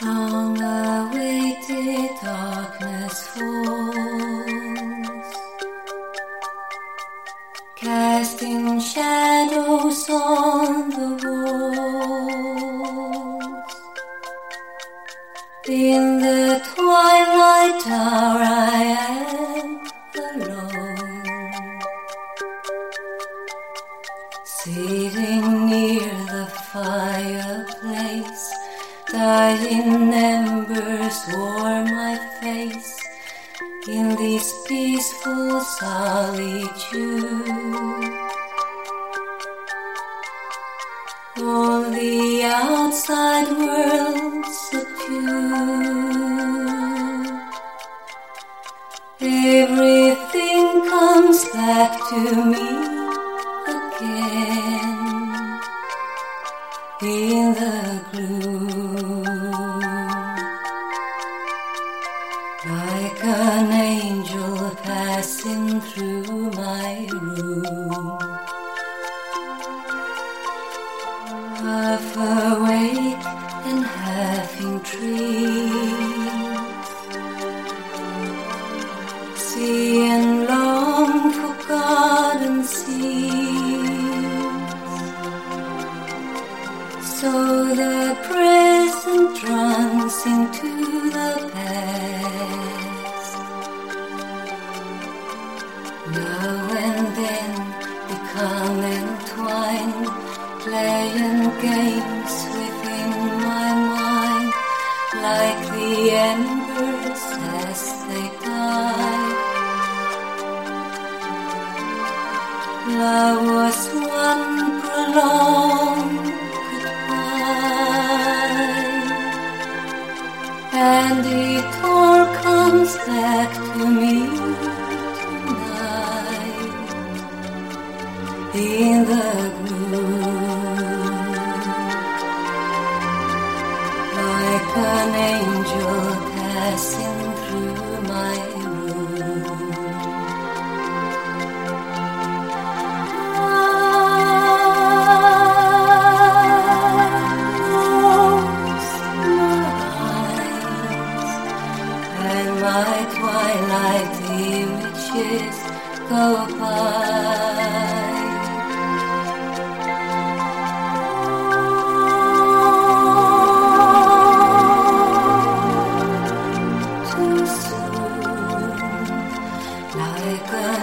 Long-awaited darkness falls, casting shadows on the walls. In the twilight hour I am alone, sitting near the fireplace. Dying embers warm my face in this peaceful solitude. All the outside world subdued. Everything comes back to me again in the gloom. Like an angel passing through my room, half awake and half in dreams, see and long forgotten scenes. So the present runs into the past, now and then become entwined, playing games within my mind, like the embers as they die. Love was one prolonged goodbye, and it all comes back to me tonight in the gloom, like an angel passing through my room. My twilight images go by. Too soon, like an